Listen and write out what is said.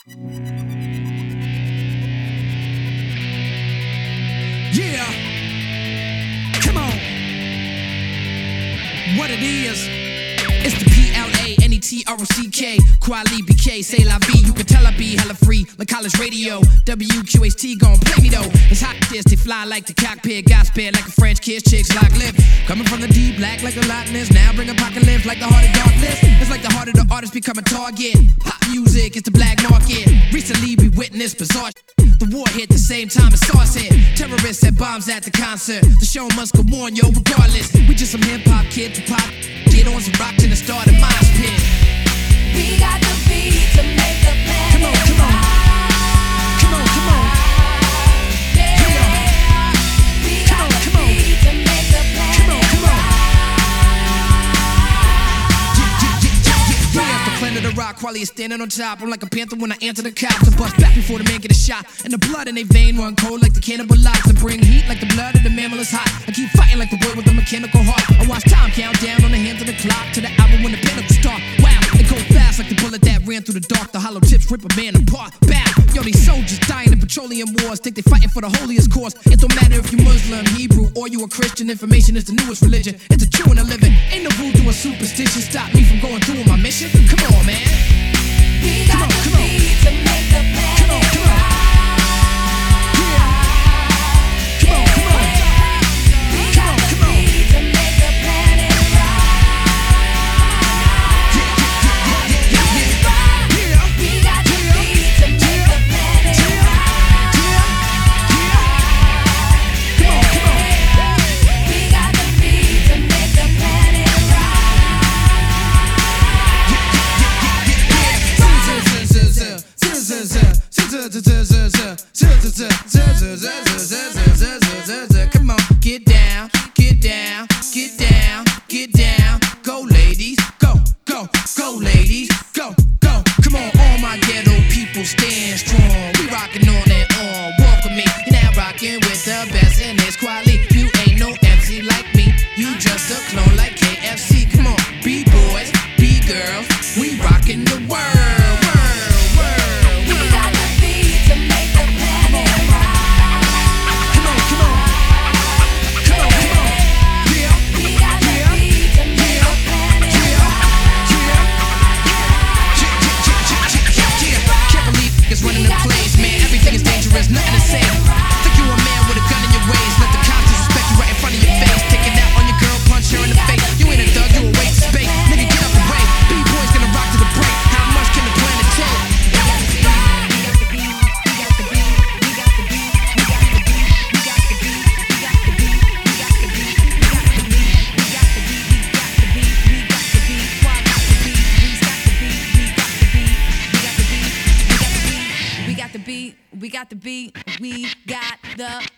Yeah, come on. What it is, it's the PLANETROCK, Quali BK, say la vie. You can tell I be hella free, like college radio. WQHT gon' play me though. It's hot this, they fly like the cockpit. Got spit like a French kiss, chicks like lip. Coming from the deep, black like a Loch Ness. Now bring apocalypse like the heart of darkness. It's like the heart of the artist become a target. Pop music is the black market. Recently we witnessed bizarre. The war hit the same time as SARS hit. Terrorists set bombs at the concert. The show must go on, yo, regardless. We just some hip-hop kids who pop. Get on some rocks and start a mosh pit. We got the beat to make the planet. Come on, come on. Come on, come on. Yeah. We got the beat to make the planet. Come on, come on. Yeah, the planet of rock, Quali is standing on top. I'm like a panther when I answer the cops. I bust back before the man get a shot. And the blood in their vein run cold like the cannibal locks. I bring heat like the blood of the mammal is hot. I keep fighting like the boy with the mechanical heart. I watch time count down on the hands of the clock to the hour when the pinnacle start. Wow, it goes fast like the bullet that ran through the dark. The hollow tips rip a man apart. Bow, yo, these soldiers dying in petroleum wars. Think they fighting for the holiest cause. It don't matter if you Muslim, Hebrew, or you a Christian. Information is the newest religion. It's a true and a living. Ain't no voodoo or superstition stop me from going through my mission. Come on, man. We got the beat to make the planet. Come on, come on. Come on, come on. We got the beat to make the planet rise. We got the beat to make the planet rise. We got the beat to make the planet Come on, get down, get down, get down, get down. Go ladies, go, go, go ladies, go, go. Come on, all my ghetto people stand strong. We rockin' on and on. Walk with me, you're now rockin' with the best, and it's Quali. You ain't no MC like me, you just a clone like KFC. Come on, B-boys, B-girls, we rockin' the world. We got the beat to make the planet rise. Come on, come on. Come on, come on. Yeah. We got the beat to make the planet Can't believe it's running the place, man. Everything is dangerous, nothing to say. Think you a man with a gun in your waist. Let the cops disrespect you right in front of your face. Take it out on your girl, punch her in the face. You ain't a thug, you a waste of space. Nigga, get out the way. B-boy's gonna rock to the break. How much can the planet take? We got the beat, we got the